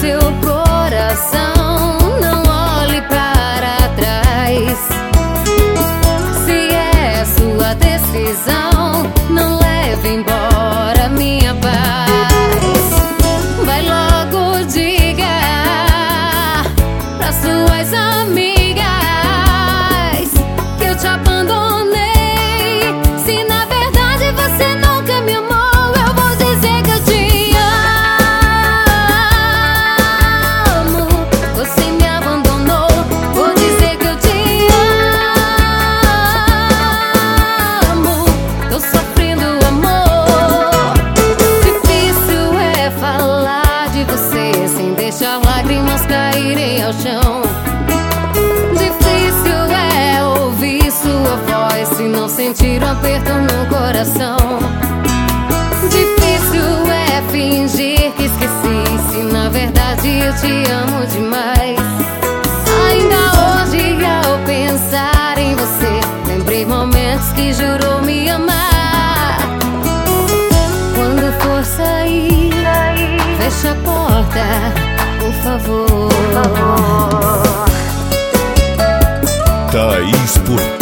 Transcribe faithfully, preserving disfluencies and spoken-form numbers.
seu coração, não olhe para trás. Se é sua decisão, não leve embora minha paz. Vai logo, diga pra suas amigas que eu te abandonei. Se na verdade você nunca me amou, eu vou dizer que eu te amo. Você me abandonou, vou dizer que eu te amo. Tô sofrendo amor. Difícil é falar de você sem deixar lágrimas caírem ao chão. Difícil é ouvir sua voz se não sentir um aperto no coração. Difícil é fingir que esqueci se na verdade eu te amo demais. Ainda hoje ao pensar em você, lembrei momentos que jurou me amar. Quando for sair, fecha a porta, por favor. Thaís por